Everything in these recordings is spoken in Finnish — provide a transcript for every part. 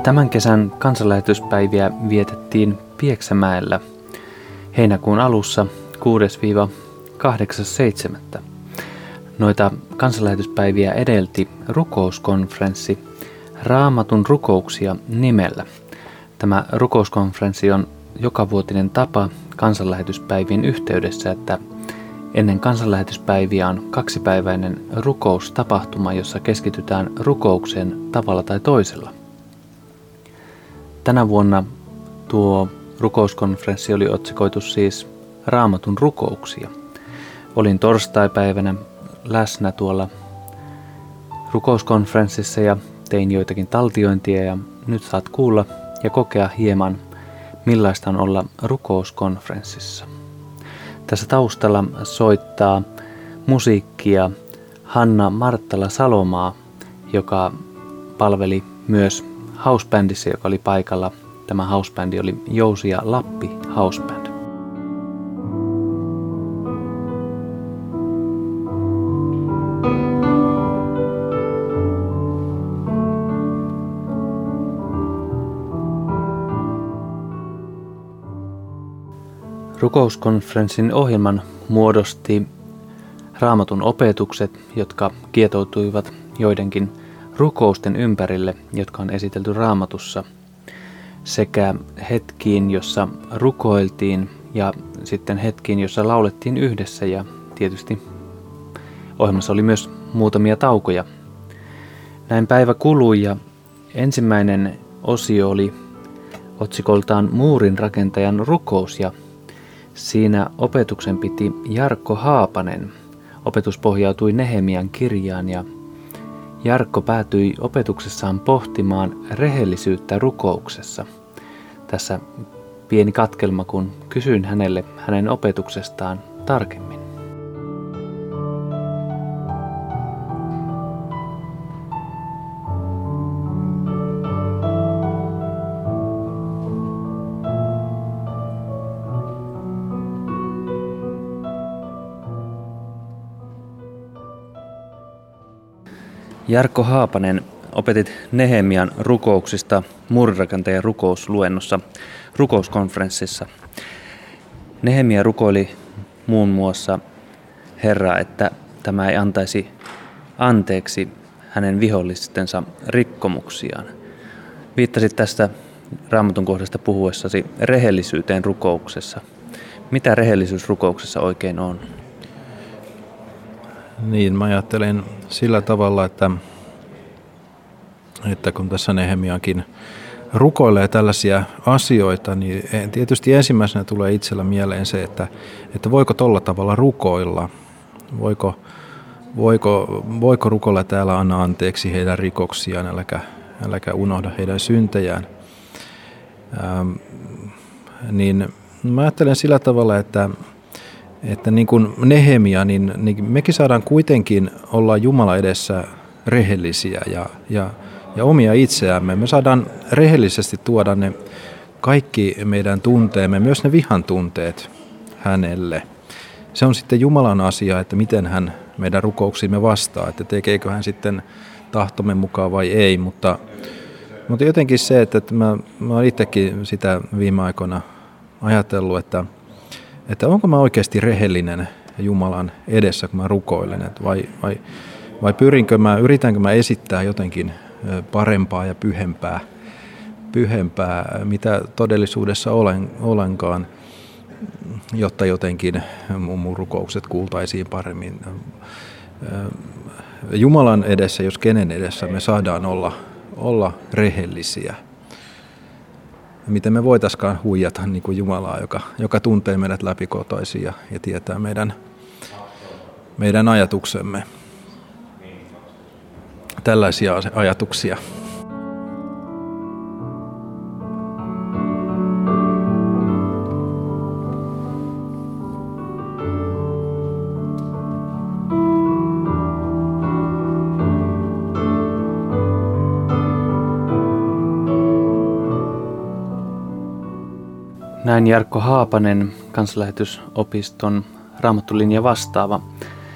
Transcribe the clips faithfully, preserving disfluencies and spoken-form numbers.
Tämän kesän kansanlähetyspäiviä vietettiin Pieksämäellä heinäkuun alussa kuudes kahdeksas seitsemättä. Noita kansanlähetyspäiviä edelti rukouskonferenssi Raamatun rukouksia nimellä. Tämä rukouskonferenssi on jokavuotinen tapa kansanlähetyspäivien yhteydessä, että ennen kansanlähetyspäiviä on kaksipäiväinen rukoustapahtuma, jossa keskitytään rukoukseen tavalla tai toisella. Tänä vuonna tuo rukouskonferenssi oli otsikoitu siis Raamatun rukouksia. Olin torstaipäivänä läsnä tuolla rukouskonferenssissa ja tein joitakin taltiointia ja nyt saat kuulla ja kokea hieman, millaista on olla rukouskonferenssissa. Tässä taustalla soittaa musiikkia Hanna Marttala Salomaa, joka palveli myös housebändissä, joka oli paikalla. Tämä housebändi oli Jousia Lappi houseband. Rukouskonferenssin ohjelman muodosti Raamatun opetukset, jotka kietoutuivat joidenkin rukousten ympärille, jotka on esitelty Raamatussa, sekä hetkiin, jossa rukoiltiin ja sitten hetkiin, jossa laulettiin yhdessä ja tietysti ohjelmassa oli myös muutamia taukoja. Näin päivä kului ja ensimmäinen osio oli otsikoltaan Muurin rakentajan rukous ja siinä opetuksen piti Jarkko Haapanen. Opetus pohjautui Nehemian kirjaan ja Jarkko päätyi opetuksessaan pohtimaan rehellisyyttä rukouksessa. Tässä pieni katkelma, kun kysyin hänelle hänen opetuksestaan tarkemmin. Jarkko Haapanen, opetit Nehemian rukouksista muurinrakentajan rukousluennossa rukouskonferenssissa. Nehemia rukoili muun muassa Herraa, että tämä ei antaisi anteeksi hänen vihollistensa rikkomuksiaan. Viittasit tästä Raamatun kohdasta puhuessasi rehellisyyteen rukouksessa. Mitä rehellisyys rukouksessa oikein on? Niin, mä ajattelen sillä tavalla, että, että kun tässä Nehemiakin rukoilee tällaisia asioita, niin tietysti ensimmäisenä tulee itsellä mieleen se, että, että voiko tolla tavalla rukoilla, voiko, voiko, voiko rukoilla täällä anna anteeksi heidän rikoksiaan, äläkä, äläkä unohda heidän syntejään. Ähm, niin mä ajattelen sillä tavalla, että Että niin kuin Nehemia, niin, niin mekin saadaan kuitenkin olla Jumala edessä rehellisiä ja, ja, ja omia itseämme. Me saadaan rehellisesti tuoda ne kaikki meidän tunteemme, myös ne vihan tunteet hänelle. Se on sitten Jumalan asia, että miten hän meidän rukouksiimme vastaa, että tekeekö hän sitten tahtomme mukaan vai ei. Mutta, mutta jotenkin se, että mä, mä olen itsekin sitä viime aikoina ajatellut, että Että onko mä oikeasti rehellinen Jumalan edessä, kun mä rukoilen, että vai, vai, vai pyrinkö mä, yritänkö mä esittää jotenkin parempaa ja pyhempää, pyhempää mitä todellisuudessa olen, olenkaan, jotta jotenkin mun rukoukset kuultaisiin paremmin. Jumalan edessä, jos kenen edessä me saadaan olla, olla rehellisiä. Miten me voitaisikaan huijata niin kuin Jumalaa, joka, joka tuntee meidät läpikotaisin ja, ja tietää meidän, meidän ajatuksemme. Tällaisia ajatuksia. Näin Jarkko Haapanen, Kansanlähetysopiston Raamattulinja vastaava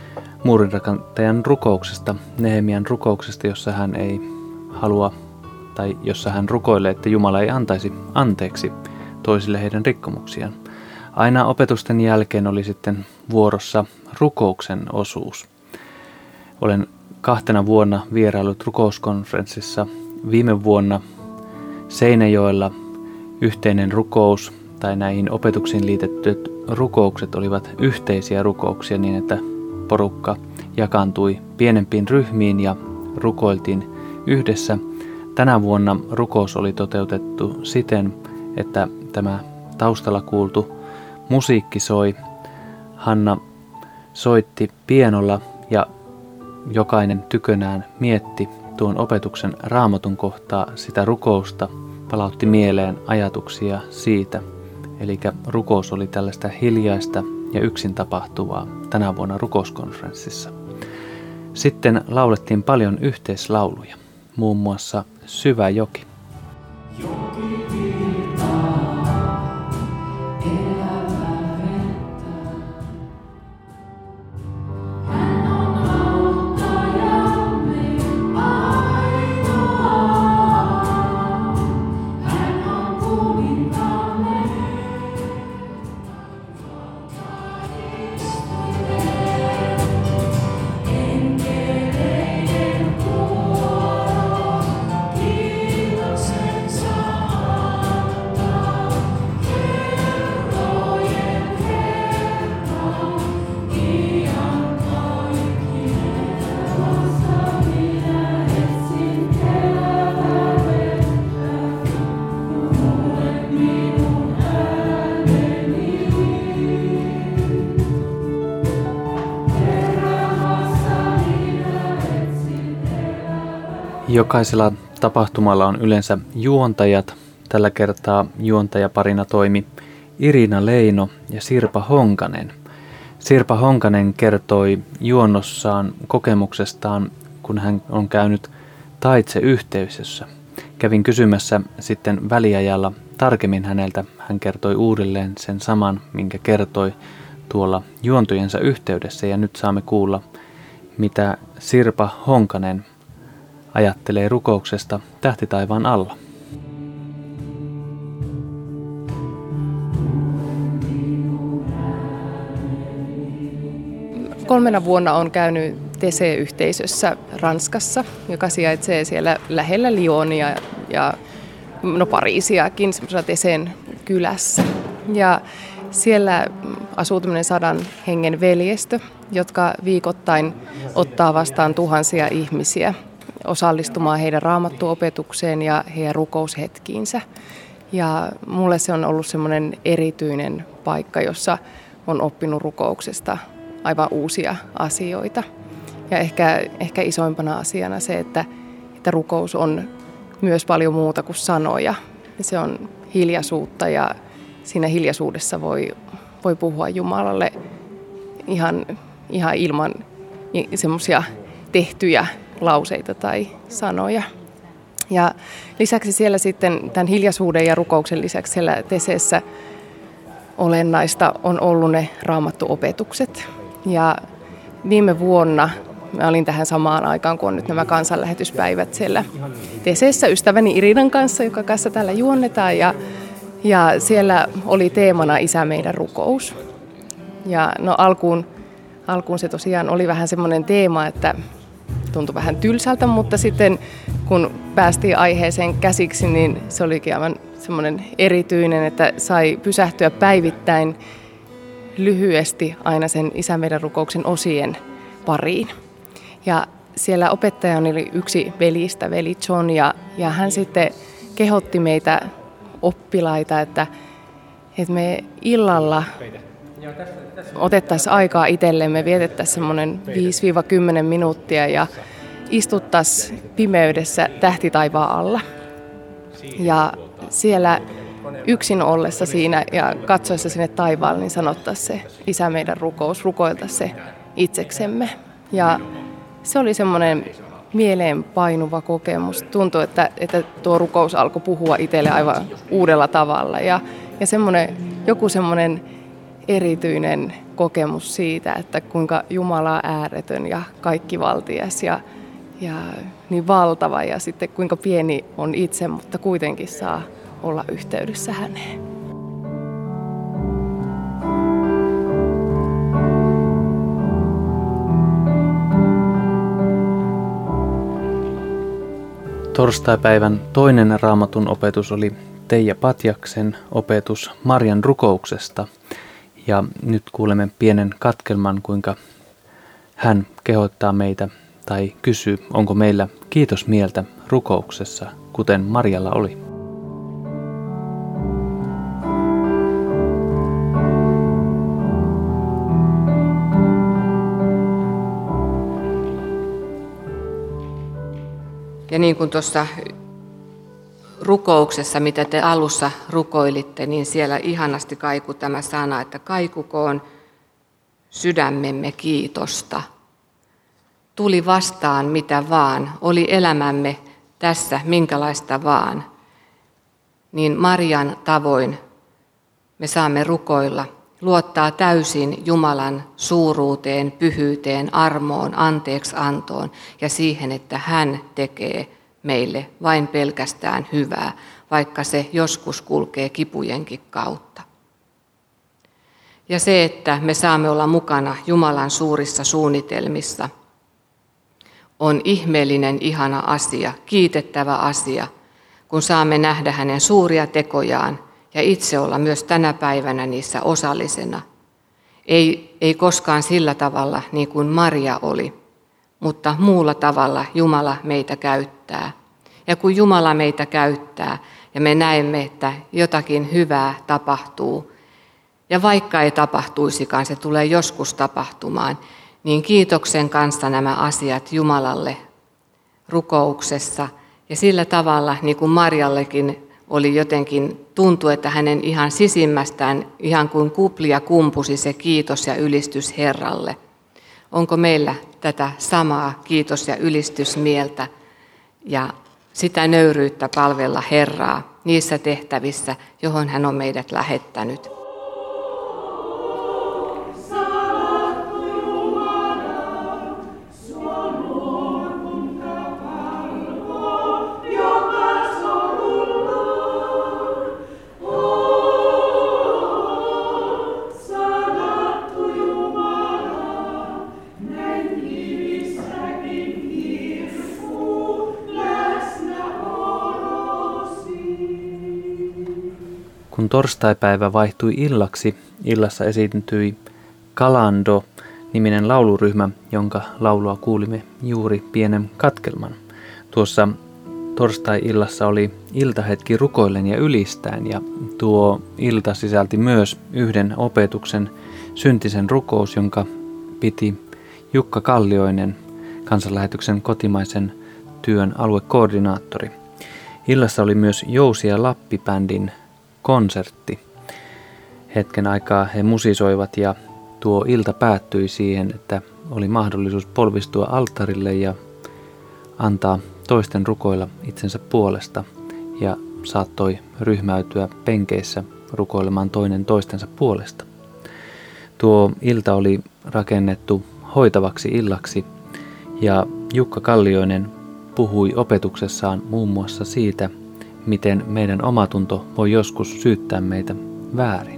muurinrakentajan rukouksesta, Nehemian rukouksesta, jossa hän ei halua tai jossa hän rukoilee, että Jumala ei antaisi anteeksi toisille heidän rikkomuksiaan. Aina opetusten jälkeen oli sitten vuorossa rukouksen osuus. Olen kahtena vuonna vierailut rukouskonferenssissa. Viime vuonna Seinäjoella yhteinen rukous tai näihin opetuksiin liitettyt rukoukset olivat yhteisiä rukouksia niin, että porukka jakaantui pienempiin ryhmiin ja rukoiltiin yhdessä. Tänä vuonna rukous oli toteutettu siten, että tämä taustalla kuultu musiikki soi. Hanna soitti pianolla ja jokainen tykönään mietti tuon opetuksen Raamatun kohtaa sitä rukousta, palautti mieleen ajatuksia siitä. Eli rukous oli tällaista hiljaista ja yksin tapahtuvaa tänä vuonna rukouskonferenssissa. Sitten laulettiin paljon yhteislauluja, muun muassa Syvä joki. Jokaisella tapahtumalla on yleensä juontajat. Tällä kertaa juontajaparina toimi Irina Leino ja Sirpa Honkanen. Sirpa Honkanen kertoi juonnossaan kokemuksestaan, kun hän on käynyt taitseyhteisössä. Kävin kysymässä sitten väliajalla tarkemmin häneltä. Hän kertoi uudelleen sen saman, minkä kertoi tuolla juontojensa yhteydessä. Ja nyt saamme kuulla, mitä Sirpa Honkanen ajattelee rukouksesta Tähti taivaan alla. Kolmena vuonna olen käynyt Tese-yhteisössä Ranskassa, joka sijaitsee siellä lähellä Lyonia ja no Pariisiakin, semmoisella Teseen kylässä. Ja siellä asuu tämmöinen sadan hengen veljestö, jotka viikoittain ottaa vastaan tuhansia ihmisiä osallistumaan heidän raamattuopetukseen ja heidän rukoushetkiinsä. Ja mulle se on ollut semmoinen erityinen paikka, jossa on oppinut rukouksesta aivan uusia asioita. Ja ehkä, ehkä isoimpana asiana se, että, että rukous on myös paljon muuta kuin sanoja. Se on hiljaisuutta ja siinä hiljaisuudessa voi, voi puhua Jumalalle ihan, ihan ilman semmoisia tehtyjä lauseita tai sanoja. Ja lisäksi siellä sitten tämän hiljaisuuden ja rukouksen lisäksi siellä Teseessä olennaista on ollut ne raamattuopetukset. Ja viime vuonna mä olin tähän samaan aikaan, kun on nyt nämä kansanlähetyspäivät siellä Teseessä ystäväni Irinan kanssa, joka kanssa täällä juonnetaan. Ja, ja siellä oli teemana Isä meidän rukous. Ja no alkuun, alkuun se tosiaan oli vähän semmoinen teema, että tuntui vähän tylsältä, mutta sitten kun päästiin aiheeseen käsiksi, niin se olikin aivan semmoinen erityinen, että sai pysähtyä päivittäin lyhyesti aina sen Isä meidän rukouksen osien pariin. Ja siellä opettajani oli yksi velistä, veli John, ja, ja hän sitten kehotti meitä oppilaita, että, että me illalla otettaisiin aikaa itsellemme, vietettäisiin semmoinen viisi kymmenen minuuttia ja istuttaisiin pimeydessä tähti taivaan alla. Ja siellä yksin ollessa siinä ja katsoessa sinne taivaalle, niin sanottaisiin se Isä meidän rukous, rukoiltaisiin se itseksemme. Ja se oli semmoinen mieleen painuva kokemus. Tuntui, että, että tuo rukous alkoi puhua itselle aivan uudella tavalla. Ja, ja semmoinen, joku semmoinen erityinen kokemus siitä, että kuinka Jumala on ääretön ja kaikkivaltias ja, ja niin valtava ja sitten kuinka pieni on itse, mutta kuitenkin saa olla yhteydessä häneen. Torstaipäivän toinen Raamatun opetus oli Teija Patjaksen opetus Marian rukouksesta. Ja nyt kuulemme pienen katkelman, kuinka hän kehottaa meitä tai kysyy, onko meillä kiitosmieltä rukouksessa, kuten Marjalla oli. Ja niin kuin tuossa rukouksessa, mitä te alussa rukoilitte, niin siellä ihanasti kaikui tämä sana, että kaikukoon sydämemme kiitosta. Tuli vastaan mitä vaan, oli elämämme tässä minkälaista vaan. Niin Marian tavoin me saamme rukoilla, luottaa täysin Jumalan suuruuteen, pyhyyteen, armoon, anteeksiantoon ja siihen, että hän tekee meille vain pelkästään hyvää, vaikka se joskus kulkee kipujenkin kautta. Ja se, että me saamme olla mukana Jumalan suurissa suunnitelmissa, on ihmeellinen, ihana asia, kiitettävä asia, kun saamme nähdä hänen suuria tekojaan ja itse olla myös tänä päivänä niissä osallisena. Ei, ei koskaan sillä tavalla niin kuin Maria oli, mutta muulla tavalla Jumala meitä käyttää. Ja kun Jumala meitä käyttää ja me näemme, että jotakin hyvää tapahtuu, ja vaikka ei tapahtuisikaan, se tulee joskus tapahtumaan, niin kiitoksen kanssa nämä asiat Jumalalle rukouksessa. Ja sillä tavalla, niin kuin Marjallekin oli jotenkin, tuntui, että hänen ihan sisimmästään ihan kuin kuplia kumpusi se kiitos ja ylistys Herralle. Onko meillä tätä samaa kiitos- ja ylistysmieltä ja sitä nöyryyttä palvella Herraa niissä tehtävissä, johon hän on meidät lähettänyt? Kun torstaipäivä vaihtui illaksi, illassa esiintyi Kalando-niminen lauluryhmä, jonka laulua kuulimme juuri pienen katkelman. Tuossa torstai-illassa oli iltahetki rukoillen ja ylistäen, ja tuo ilta sisälti myös yhden opetuksen syntisen rukous, jonka piti Jukka Kallioinen, Kansanlähetyksen kotimaisen työn aluekoordinaattori. Illassa oli myös Jousi ja Lappi-bändin konsertti. Hetken aikaa he musisoivat ja tuo ilta päättyi siihen, että oli mahdollisuus polvistua alttarille ja antaa toisten rukoilla itsensä puolesta ja saattoi ryhmäytyä penkeissä rukoilemaan toinen toistensa puolesta. Tuo ilta oli rakennettu hoitavaksi illaksi ja Jukka Kallioinen puhui opetuksessaan muun muassa siitä, miten meidän omatunto voi joskus syyttää meitä väärin.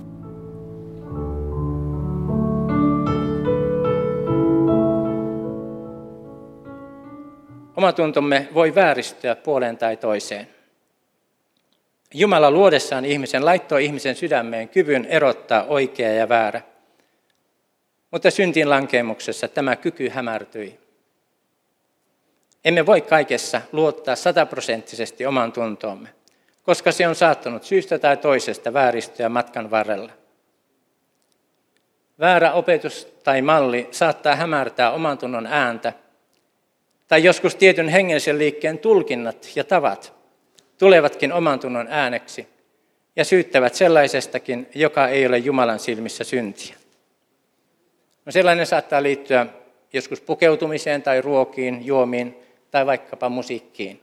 Omatuntomme voi vääristyä puoleen tai toiseen. Jumala luodessaan ihmisen laittoi ihmisen sydämeen kyvyn erottaa oikea ja väärä. Mutta syntiin lankeemuksessa tämä kyky hämärtyi. Emme voi kaikessa luottaa sataprosenttisesti oman tuntoomme, koska se on saattanut syystä tai toisesta vääristyä matkan varrella. Väärä opetus tai malli saattaa hämärtää oman tunnon ääntä, tai joskus tietyn hengellisen liikkeen tulkinnat ja tavat tulevatkin oman tunnon ääneksi ja syyttävät sellaisestakin, joka ei ole Jumalan silmissä syntiä. No sellainen saattaa liittyä joskus pukeutumiseen tai ruokiin, juomiin tai vaikkapa musiikkiin.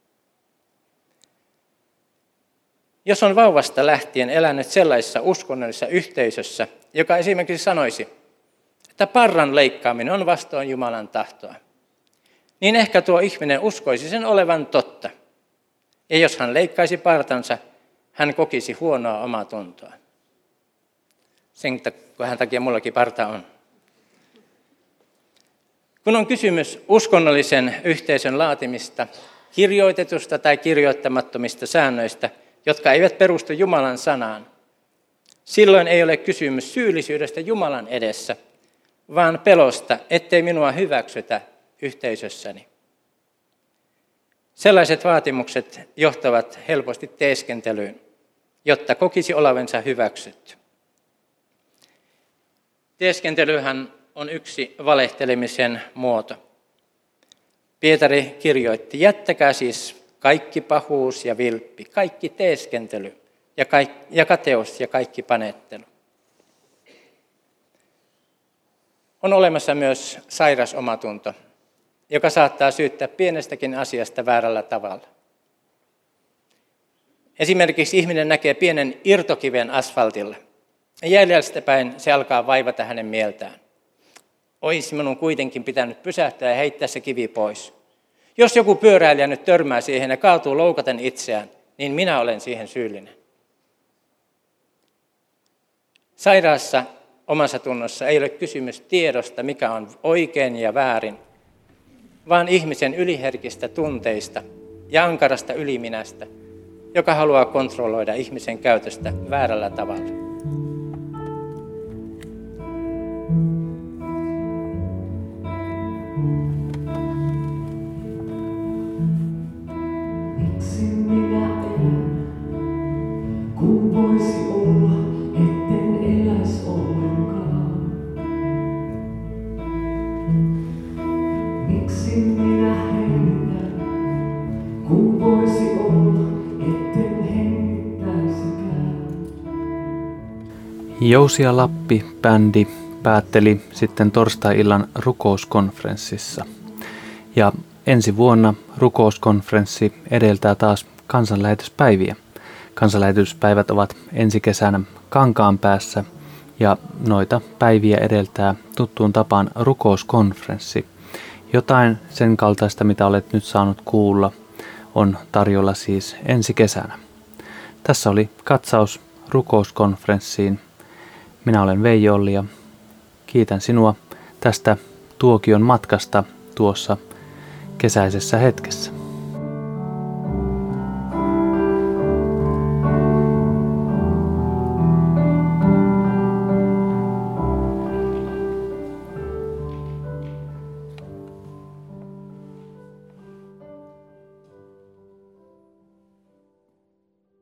Jos on vauvasta lähtien elänyt sellaisessa uskonnollisessa yhteisössä, joka esimerkiksi sanoisi, että parran leikkaaminen on vastoin Jumalan tahtoa, niin ehkä tuo ihminen uskoisi sen olevan totta. Ja jos hän leikkaisi partansa, hän kokisi huonoa omaa tuntoa. Sen takia mullakin parta on. Kun on kysymys uskonnollisen yhteisön laatimista, kirjoitetusta tai kirjoittamattomista säännöistä, jotka eivät perustu Jumalan sanaan, silloin ei ole kysymys syyllisyydestä Jumalan edessä, vaan pelosta, ettei minua hyväksytä yhteisössäni. Sellaiset vaatimukset johtavat helposti teeskentelyyn, jotta kokisi olevansa hyväksytty. Teeskentelyhän on yksi valehtelemisen muoto. Pietari kirjoitti, jättäkää siis kaikki pahuus ja vilppi, kaikki teeskentely ja, kaik, ja kateus ja kaikki panettelu. On olemassa myös sairas omatunto, joka saattaa syyttää pienestäkin asiasta väärällä tavalla. Esimerkiksi ihminen näkee pienen irtokiven asfaltilla. Jäljestä päin se alkaa vaivata hänen mieltään. Ois minun kuitenkin pitänyt pysähtyä ja heittää se kivi pois. Jos joku pyöräilijä nyt törmää siihen ja kaatuu loukaten itseään, niin minä olen siihen syyllinen. Sairaassa omassa tunnossa ei ole kysymys tiedosta, mikä on oikein ja väärin, vaan ihmisen yliherkistä tunteista ja ankarasta yliminästä, joka haluaa kontrolloida ihmisen käytöstä väärällä tavalla. Miksi minä elän, kun voisi olla, etten eläis ollenkaan? Miksi minä hengitän, kun voisi olla, etten hengittäisikään? Jousia Lappi-bändi päätteli sitten torstai-illan rukouskonferenssissa. Ja ensi vuonna rukouskonferenssi edeltää taas kansanlähetyspäiviä. Kansanlähetyspäivät ovat ensi kesänä Kankaanpäässä ja noita päiviä edeltää tuttuun tapaan rukouskonferenssi. Jotain sen kaltaista, mitä olet nyt saanut kuulla, on tarjolla siis ensi kesänä. Tässä oli katsaus rukouskonferenssiin. Minä olen Veijo Olli ja kiitän sinua tästä tuokion matkasta tuossa kesäisessä hetkessä.